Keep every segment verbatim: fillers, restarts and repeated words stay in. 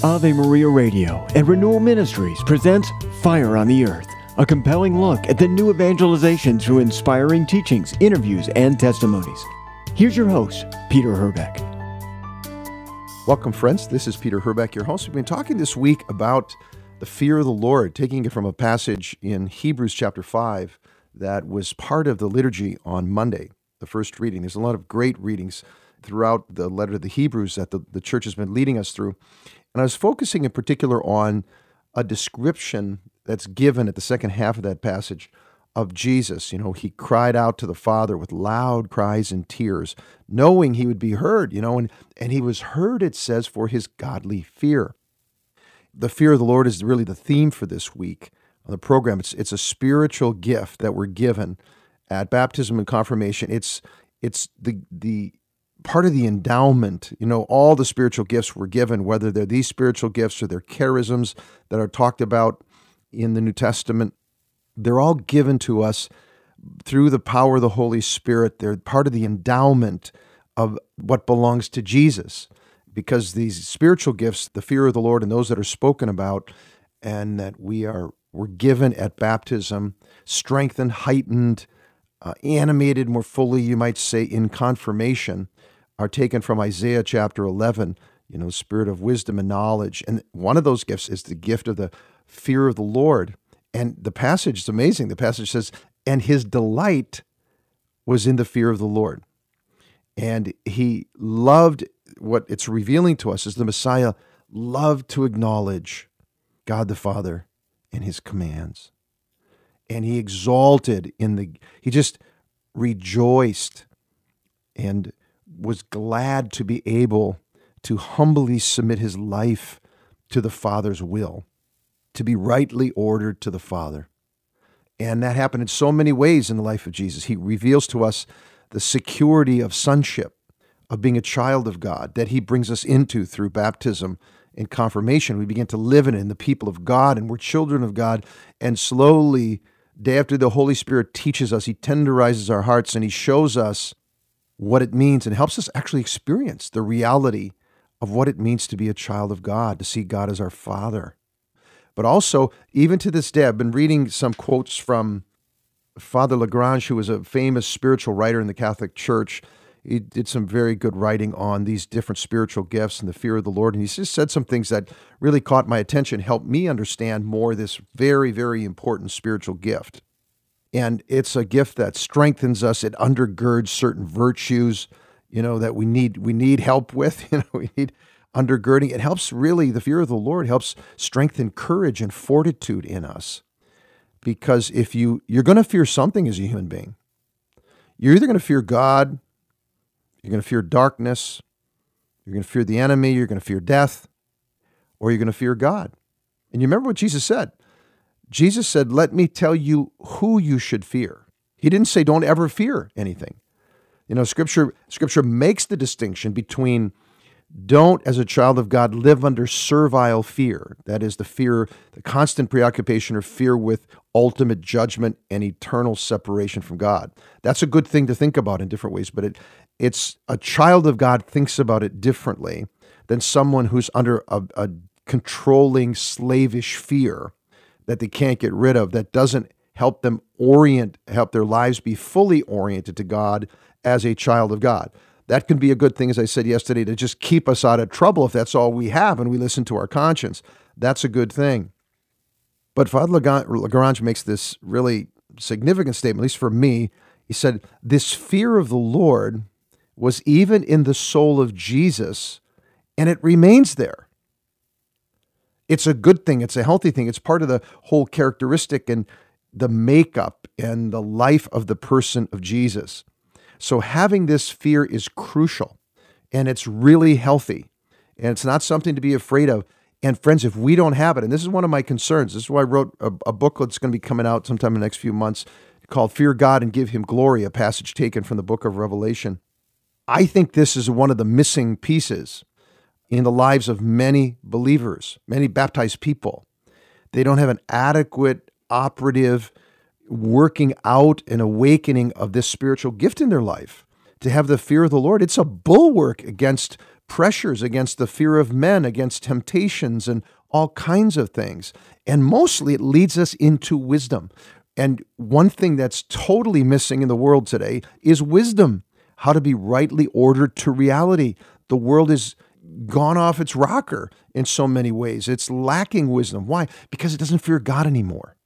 Ave Maria Radio and Renewal Ministries presents Fire on the Earth, a compelling look at the new evangelization through inspiring teachings, interviews, and testimonies. Here's your host, Peter Herbeck. Welcome, friends. This is Peter Herbeck, your host. We've been talking this week about the fear of the Lord, taking it from a passage in Hebrews chapter five that was part of the liturgy on Monday, the first reading. There's a lot of great readings throughout the letter to the Hebrews that the, the church has been leading us through. And I was focusing in particular on a description that's given at the second half of that passage of Jesus. You know, he cried out to the Father with loud cries and tears, knowing he would be heard, you know, and, and he was heard, it says, for his godly fear. The fear of the Lord is really the theme for this week on the program. It's, it's a spiritual gift that we're given at baptism and confirmation. It's, it's the, the, part of the endowment, you know, all the spiritual gifts we're given, whether they're these spiritual gifts or they're charisms that are talked about in the New Testament, they're all given to us through the power of the Holy Spirit. They're part of the endowment of what belongs to Jesus, because these spiritual gifts, the fear of the Lord and those that are spoken about and that we are we're given at baptism, strengthened, heightened, uh, animated more fully, you might say, in confirmation, are taken from Isaiah chapter eleven, you know, spirit of wisdom and knowledge. And one of those gifts is the gift of the fear of the Lord. And the passage is amazing. The passage says, and his delight was in the fear of the Lord. And he loved, what it's revealing to us is the Messiah loved to acknowledge God the Father and his commands. And he exalted in the, he just rejoiced and was glad to be able to humbly submit his life to the Father's will, to be rightly ordered to the Father. And that happened in so many ways in the life of Jesus. He reveals to us the security of sonship, of being a child of God, that he brings us into through baptism and confirmation. We begin to live in it, in the people of God, and we're children of God. And slowly, day after the Holy Spirit teaches us, he tenderizes our hearts and he shows us what it means and helps us actually experience the reality of what it means to be a child of God, to see God as our Father. But also, even to this day, I've been reading some quotes from Father Lagrange, who was a famous spiritual writer in the Catholic Church. He did some very good writing on these different spiritual gifts and the fear of the Lord. And he just said some things that really caught my attention, helped me understand more this very, very important spiritual gift. And it's a gift that strengthens us. It undergirds certain virtues, you know, that we need we need help with. You know, we need undergirding. It helps really, the fear of the Lord helps strengthen courage and fortitude in us. Because if you, you're going to fear something as a human being. You're either going to fear God, you're going to fear darkness, you're going to fear the enemy, you're going to fear death, or you're going to fear God. And you remember what Jesus said? Jesus said, let me tell you who you should fear. He didn't say don't ever fear anything. You know, Scripture Scripture makes the distinction between don't, as a child of God, live under servile fear. That is the fear, the constant preoccupation or fear with ultimate judgment and eternal separation from God. That's a good thing to think about in different ways, but it it's a child of God thinks about it differently than someone who's under a, a controlling, slavish fear that they can't get rid of, that doesn't help them orient, help their lives be fully oriented to God as a child of God. That can be a good thing, as I said yesterday, to just keep us out of trouble if that's all we have and we listen to our conscience. That's a good thing. But Father Lagrange makes this really significant statement, at least for me. He said, this fear of the Lord was even in the soul of Jesus, and it remains there. It's a good thing. It's a healthy thing. It's part of the whole characteristic and the makeup and the life of the person of Jesus. So having this fear is crucial, and it's really healthy, and it's not something to be afraid of. And friends, if we don't have it, and this is one of my concerns, this is why I wrote a, a booklet that's going to be coming out sometime in the next few months called Fear God and Give Him Glory, a passage taken from the book of Revelation. I think this is one of the missing pieces in the lives of many believers, many baptized people. They don't have an adequate, operative, working out and awakening of this spiritual gift in their life. To have the fear of the Lord, it's a bulwark against pressures, against the fear of men, against temptations and all kinds of things. And mostly it leads us into wisdom. And one thing that's totally missing in the world today is wisdom, how to be rightly ordered to reality. The world is gone off its rocker in so many ways. It's lacking wisdom. Why? Because it doesn't fear God anymore.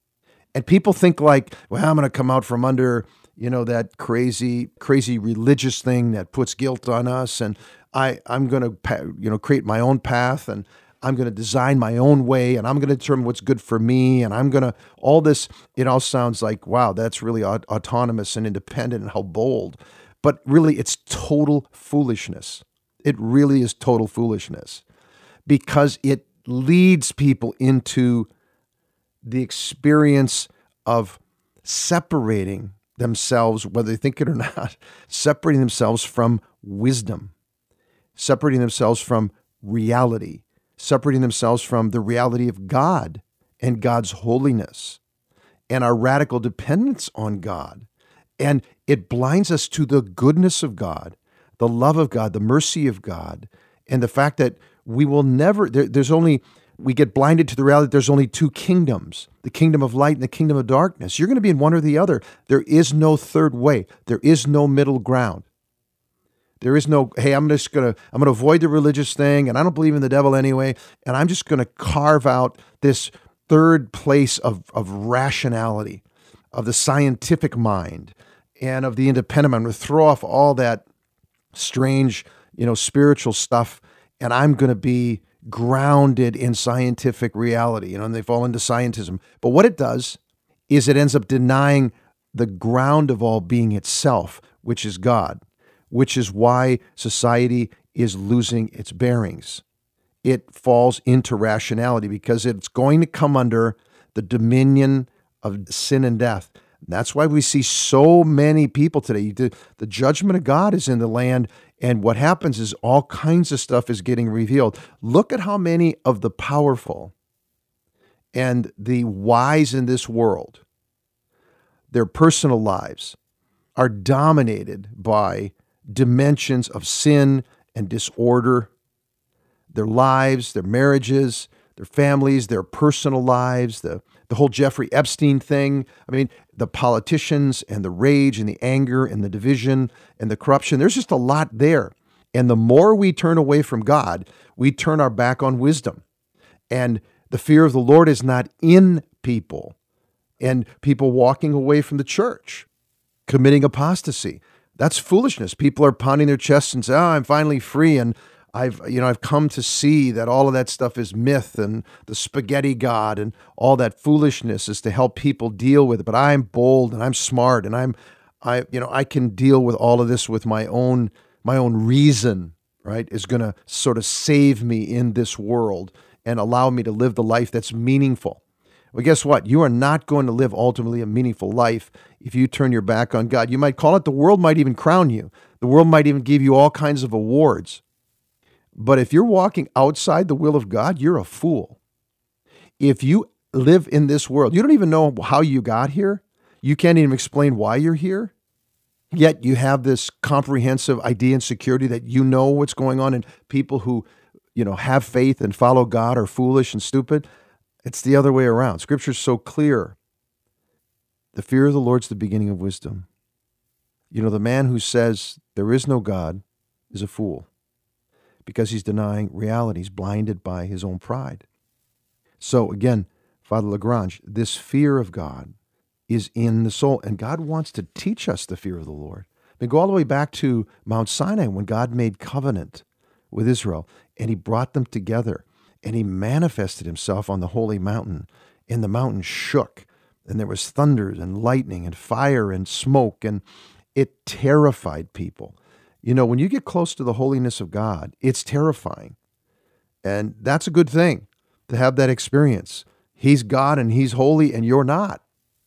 And people think like, well, I'm going to come out from under, you know, that crazy, crazy religious thing that puts guilt on us. And I, I'm going to, you know, create my own path, and I'm going to design my own way, and I'm going to determine what's good for me. And I'm going to, all this, it all sounds like, wow, that's really aut- autonomous and independent and how bold. But really, it's total foolishness. It really is total foolishness, because it leads people into the experience of separating themselves, whether they think it or not, separating themselves from wisdom, separating themselves from reality, separating themselves from the reality of God and God's holiness and our radical dependence on God. And it blinds us to the goodness of God, the love of God, the mercy of God, and the fact that we will never, there, there's only, we get blinded to the reality that there's only two kingdoms, the kingdom of light and the kingdom of darkness. You're going to be in one or the other. There is no third way. There is no middle ground. There is no, hey, I'm just going to, I'm going to avoid the religious thing, and I don't believe in the devil anyway, and I'm just going to carve out this third place of, of rationality, of the scientific mind, and of the independent mind. I'm going to throw off all that strange, you know, spiritual stuff, and I'm going to be grounded in scientific reality, you know, and they fall into scientism. But what it does is it ends up denying the ground of all being itself, which is God, which is why society is losing its bearings. It falls into rationality because it's going to come under the dominion of sin and death. That's why we see so many people today. The, the judgment of God is in the land, and what happens is all kinds of stuff is getting revealed. Look at how many of the powerful and the wise in this world, their personal lives are dominated by dimensions of sin and disorder. Their lives, their marriages, their families, their personal lives, the, the whole Jeffrey Epstein thing. I mean, the politicians and the rage and the anger and the division and the corruption. There's just a lot there. And the more we turn away from God, we turn our back on wisdom. And the fear of the Lord is not in people. And people walking away from the church, committing apostasy. That's foolishness. People are pounding their chests and say, oh, I'm finally free. And I've, you know, I've come to see that all of that stuff is myth and the spaghetti God and all that foolishness is to help people deal with it. But I'm bold and I'm smart and I'm, I, you know, I can deal with all of this with my own, my own reason, right, is going to sort of save me in this world and allow me to live the life that's meaningful. Well, guess what? You are not going to live ultimately a meaningful life if you turn your back on God. You might call it, the world might even crown you. The world might even give you all kinds of awards. But if you're walking outside the will of God, you're a fool. If you live in this world, you don't even know how you got here. You can't even explain why you're here. Yet you have this comprehensive idea and security that you know what's going on, and people who, you know, have faith and follow God are foolish and stupid. It's the other way around. Scripture's so clear. The fear of the Lord's the beginning of wisdom. You know, the man who says there is no God is a fool, because he's denying reality. He's blinded by his own pride. So again, Father Lagrange, this fear of God is in the soul, and God wants to teach us the fear of the Lord. I mean, go all the way back to Mount Sinai when God made covenant with Israel, and he brought them together, and he manifested himself on the holy mountain, and the mountain shook, and there was thunder and lightning and fire and smoke, and it terrified people. You know, when you get close to the holiness of God, it's terrifying. And that's a good thing to have that experience. He's God and he's holy and you're not.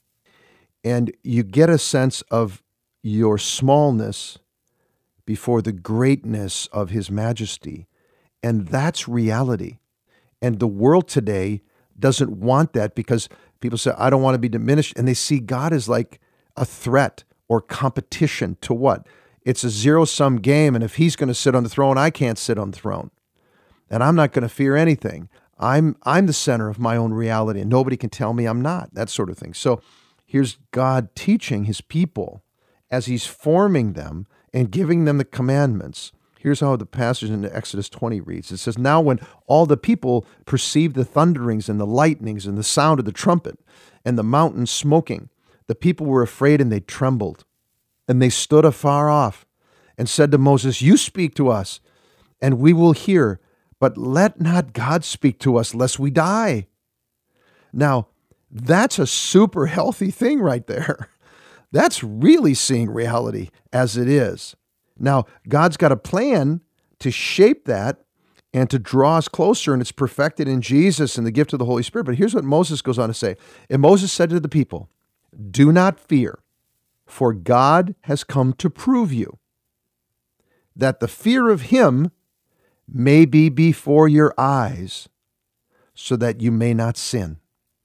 And you get a sense of your smallness before the greatness of his majesty. And that's reality. And the world today doesn't want that, because people say, I don't want to be diminished. And they see God as like a threat or competition to what? it's a zero-sum game, and if he's going to sit on the throne, I can't sit on the throne. And I'm not going to fear anything. I'm I'm the center of my own reality, and nobody can tell me I'm not, that sort of thing. So here's God teaching his people as he's forming them and giving them the commandments. Here's how the passage in Exodus twenty reads. It says, "Now when all the people perceived the thunderings and the lightnings and the sound of the trumpet and the mountain smoking, the people were afraid and they trembled. And they stood afar off and said to Moses, 'You speak to us, and we will hear, but let not God speak to us, lest we die.'" Now, that's a super healthy thing right there. That's really seeing reality as it is. Now, God's got a plan to shape that and to draw us closer, and it's perfected in Jesus and the gift of the Holy Spirit. But here's what Moses goes on to say. And Moses said to the people, "Do not fear, for God has come to prove you, that the fear of him may be before your eyes, so that you may not sin."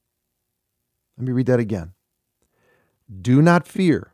Let me read that again. "Do not fear,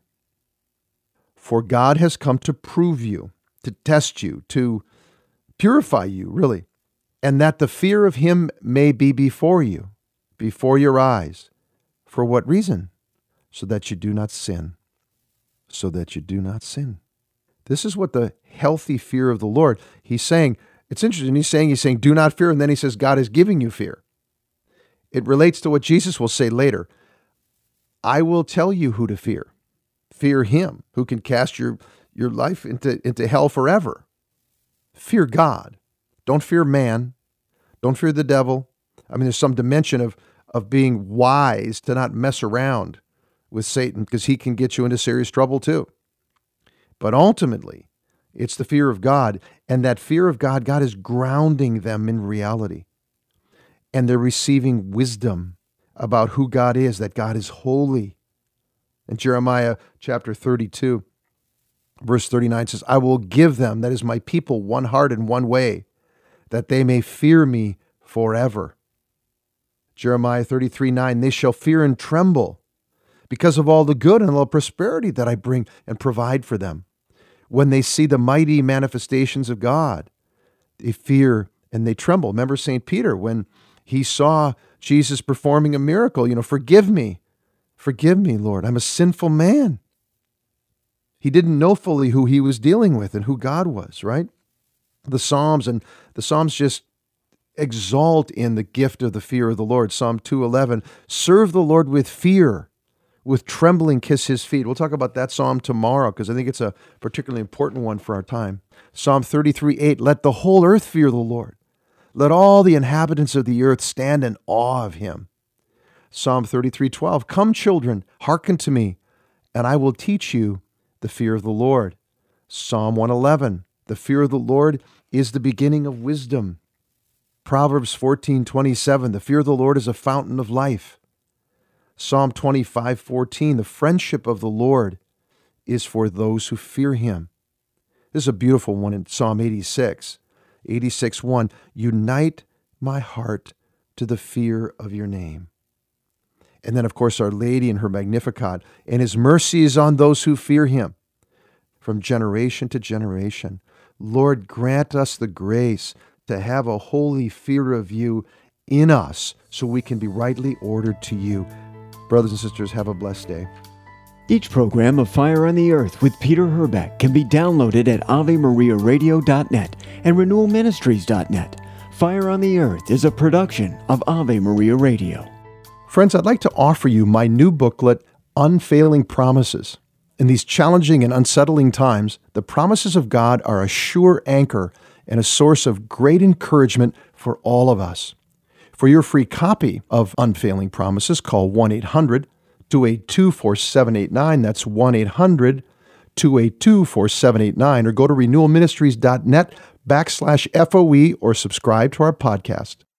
for God has come to prove you, to test you, to purify you, really, and that the fear of him may be before you, before your eyes. For what reason? So that you do not sin." So that you do not sin. This is what the healthy fear of the Lord, he's saying, it's interesting, he's saying, he's saying, do not fear, and then he says, God is giving you fear. It relates to what Jesus will say later. I will tell you who to fear. Fear him who can cast your, your life into, into hell forever. Fear God. Don't fear man. Don't fear the devil. I mean, there's some dimension of, of being wise to not mess around with Satan, because he can get you into serious trouble too. But ultimately, it's the fear of God, and that fear of God, God is grounding them in reality. And they're receiving wisdom about who God is, that God is holy. And Jeremiah chapter thirty-two, verse thirty-nine says, "I will give them," that is my people, "one heart and one way, that they may fear me forever." Jeremiah thirty-three nine, "They shall fear and tremble because of all the good and all the prosperity that I bring and provide for them. When they see the mighty manifestations of God, they fear and they tremble." Remember Saint Peter, when he saw Jesus performing a miracle, you know, "Forgive me, forgive me, Lord, I'm a sinful man." He didn't know fully who he was dealing with and who God was, right? The Psalms and the Psalms just exalt in the gift of the fear of the Lord. Psalm two eleven, "Serve the Lord with fear, with trembling kiss his feet." We'll talk about that psalm tomorrow because I think it's a particularly important one for our time. Psalm thirty-three eight, "Let the whole earth fear the Lord. Let all the inhabitants of the earth stand in awe of him." Psalm thirty-three twelve, "Come, children, hearken to me, and I will teach you the fear of the Lord." Psalm one eleven, "The fear of the Lord is the beginning of wisdom." Proverbs fourteen twenty-seven, "The fear of the Lord is a fountain of life." Psalm twenty-five fourteen, "The friendship of the Lord is for those who fear him." This is a beautiful one in Psalm eighty-six. eighty-six one, "Unite my heart to the fear of your name." And then, of course, Our Lady in her Magnificat, "And his mercy is on those who fear him from generation to generation." Lord, grant us the grace to have a holy fear of you in us so we can be rightly ordered to you. Brothers and sisters, have a blessed day. Each program of Fire on the Earth with Peter Herbeck can be downloaded at ave maria radio dot net and renewal ministries dot net. Fire on the Earth is a production of Ave Maria Radio. Friends, I'd like to offer you my new booklet, Unfailing Promises. In these challenging and unsettling times, the promises of God are a sure anchor and a source of great encouragement for all of us. For your free copy of Unfailing Promises, call one eight hundred two eight two four seven eight nine. That's one eight hundred two eight two four seven eight nine. Or go to renewal ministries dot net backslash FOE or subscribe to our podcast.